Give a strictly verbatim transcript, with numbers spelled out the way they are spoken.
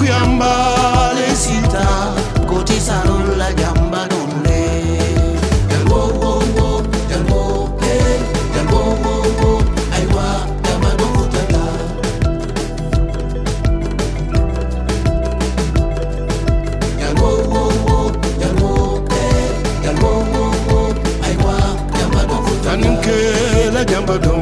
kuyamba le sita koti salon la jamba donne jambo wo wo jambo eh jambo wo wo aiwa jamba do futata jambo wo wo jambo eh jambo wo wo aiwa jamba do futata ninke la jamba do